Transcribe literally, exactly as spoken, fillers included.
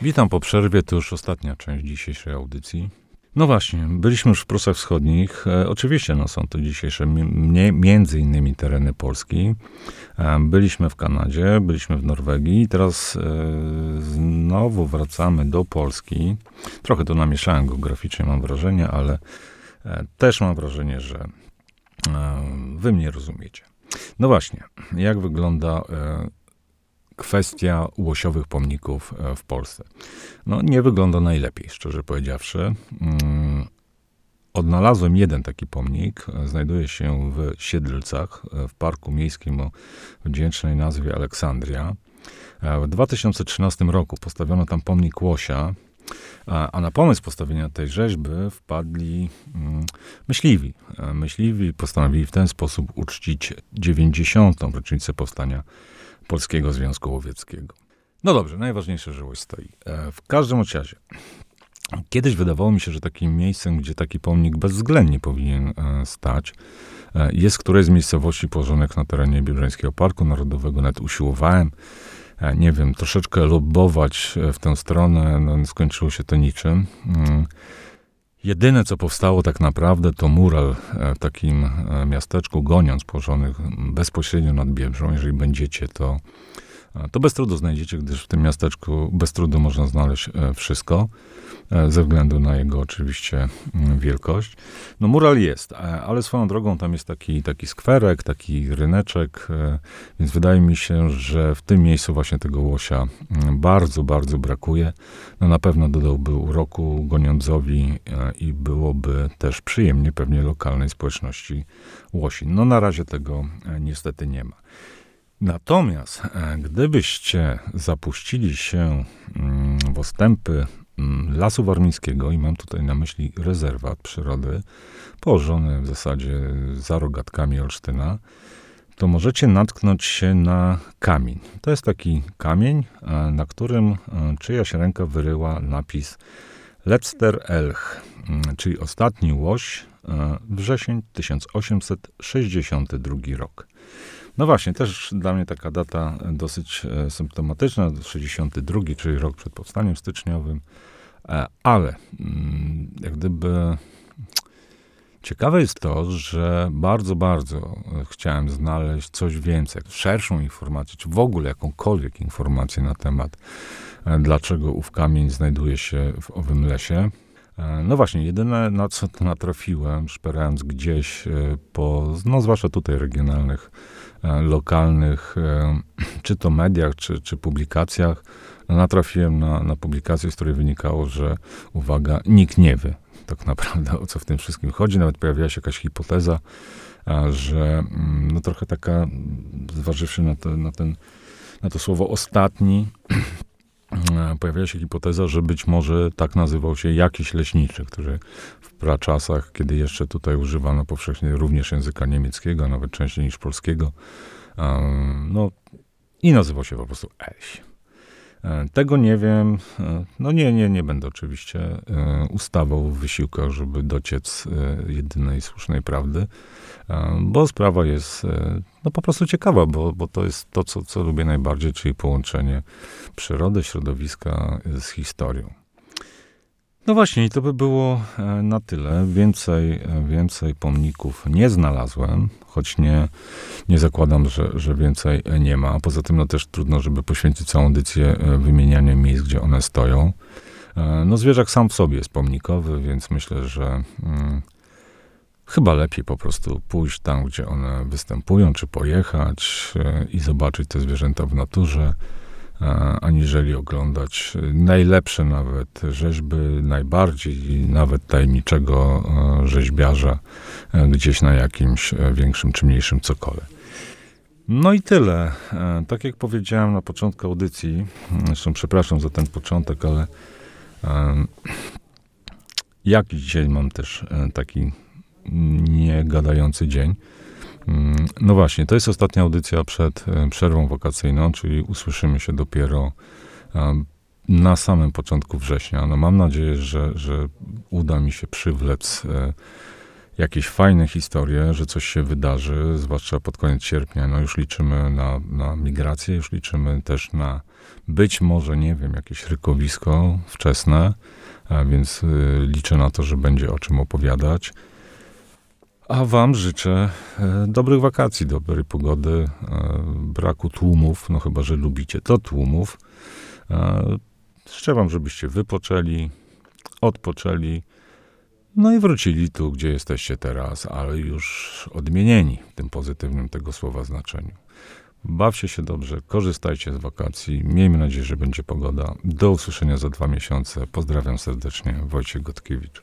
Witam po przerwie, to już ostatnia część dzisiejszej audycji. No właśnie, byliśmy już w Prusach Wschodnich. E, oczywiście no, są to dzisiejsze m- między innymi tereny Polski. E, byliśmy w Kanadzie, byliśmy w Norwegii. Teraz e, znowu wracamy do Polski. Trochę to namieszałem geograficznie, mam wrażenie, ale e, też mam wrażenie, że e, wy mnie rozumiecie. No właśnie, jak wygląda e, kwestia łosiowych pomników w Polsce? No, nie wygląda najlepiej, szczerze powiedziawszy. Odnalazłem jeden taki pomnik. Znajduje się w Siedlcach, w parku miejskim o wdzięcznej nazwie Aleksandria. W dwa tysiące trzynastym roku postawiono tam pomnik łosia, a na pomysł postawienia tej rzeźby wpadli myśliwi. Myśliwi postanowili w ten sposób uczcić dziewięćdziesiątą rocznicę powstania Polskiego Związku Łowieckiego. No dobrze, najważniejsze, że łoś stoi. W każdym razie, kiedyś wydawało mi się, że takim miejscem, gdzie taki pomnik bezwzględnie powinien stać, jest któreś z miejscowości położonych na terenie Biebrzańskiego Parku Narodowego. Nawet usiłowałem, nie wiem, troszeczkę lobbować w tę stronę, no skończyło się to niczym. Jedyne, co powstało tak naprawdę, to mural w takim miasteczku Goniądz, położonych bezpośrednio nad Biebrzą. Jeżeli będziecie, to, to bez trudu znajdziecie, gdyż w tym miasteczku bez trudu można znaleźć wszystko, ze względu na jego oczywiście wielkość. No mural jest, ale swoją drogą tam jest taki, taki skwerek, taki ryneczek, więc wydaje mi się, że w tym miejscu właśnie tego łosia bardzo, bardzo brakuje. No na pewno dodałby uroku Goniądzowi i byłoby też przyjemnie pewnie lokalnej społeczności łosin. No na razie tego niestety nie ma. Natomiast gdybyście zapuścili się w ostępy Lasu Warmińskiego, i mam tutaj na myśli rezerwat przyrody, położony w zasadzie za rogatkami Olsztyna, to możecie natknąć się na kamień. To jest taki kamień, na którym czyjaś ręka wyryła napis Letzter Elch, czyli ostatni łoś, wrzesień tysiąc osiemset sześćdziesiąty drugi rok. No właśnie, też dla mnie taka data dosyć symptomatyczna, sześćdziesiąty drugi, czyli rok przed powstaniem styczniowym, ale jak gdyby ciekawe jest to, że bardzo, bardzo chciałem znaleźć coś więcej, szerszą informację, czy w ogóle jakąkolwiek informację na temat, dlaczego ów kamień znajduje się w owym lesie. No właśnie, jedyne na co natrafiłem, szperając gdzieś po, no zwłaszcza tutaj regionalnych, lokalnych, czy to mediach, czy, czy publikacjach, no natrafiłem na, na publikację, z której wynikało, że uwaga, nikt nie wie tak naprawdę, o co w tym wszystkim chodzi. Nawet pojawiła się jakaś hipoteza, że no trochę taka, zważywszy na, to, na, ten, na to słowo ostatni, pojawiła się hipoteza, że być może tak nazywał się jakiś leśniczy, który w praczasach, kiedy jeszcze tutaj używano powszechnie również języka niemieckiego, a nawet częściej niż polskiego, no i nazywał się po prostu Elś. Tego nie wiem, no nie, nie, nie będę oczywiście ustawał w wysiłkach, żeby dociec jedynej słusznej prawdy, bo sprawa jest no po prostu ciekawa, bo, bo to jest to, co, co lubię najbardziej, czyli połączenie przyrody, środowiska z historią. No właśnie, i to by było na tyle. Więcej, więcej pomników nie znalazłem, choć nie, nie zakładam, że, że więcej nie ma. Poza tym no też trudno, żeby poświęcić całą audycję wymienianiu miejsc, gdzie one stoją. No zwierzak sam w sobie jest pomnikowy, więc myślę, że hmm, chyba lepiej po prostu pójść tam, gdzie one występują, czy pojechać i zobaczyć te zwierzęta w naturze, aniżeli oglądać najlepsze nawet rzeźby, najbardziej nawet tajemniczego rzeźbiarza gdzieś na jakimś większym czy mniejszym cokole. No i tyle. Tak jak powiedziałem na początku audycji, zresztą przepraszam za ten początek, ale jakiś dzień mam też taki niegadający dzień. No właśnie, to jest ostatnia audycja przed przerwą wakacyjną, czyli usłyszymy się dopiero na samym początku września. No mam nadzieję, że, że uda mi się przywlec jakieś fajne historie, że coś się wydarzy, zwłaszcza pod koniec sierpnia. No już liczymy na, na migrację, już liczymy też na być może, nie wiem, jakieś rykowisko wczesne, a więc y, liczę na to, że będzie o czym opowiadać. A wam życzę e, dobrych wakacji, dobrej pogody, e, braku tłumów, no chyba, że lubicie to tłumów. E, życzę wam, żebyście wypoczęli, odpoczęli, no i wrócili tu, gdzie jesteście teraz, ale już odmienieni w tym pozytywnym tego słowa znaczeniu. Bawcie się dobrze, korzystajcie z wakacji, miejmy nadzieję, że będzie pogoda. Do usłyszenia za dwa miesiące. Pozdrawiam serdecznie, Wojciech Gotkiewicz.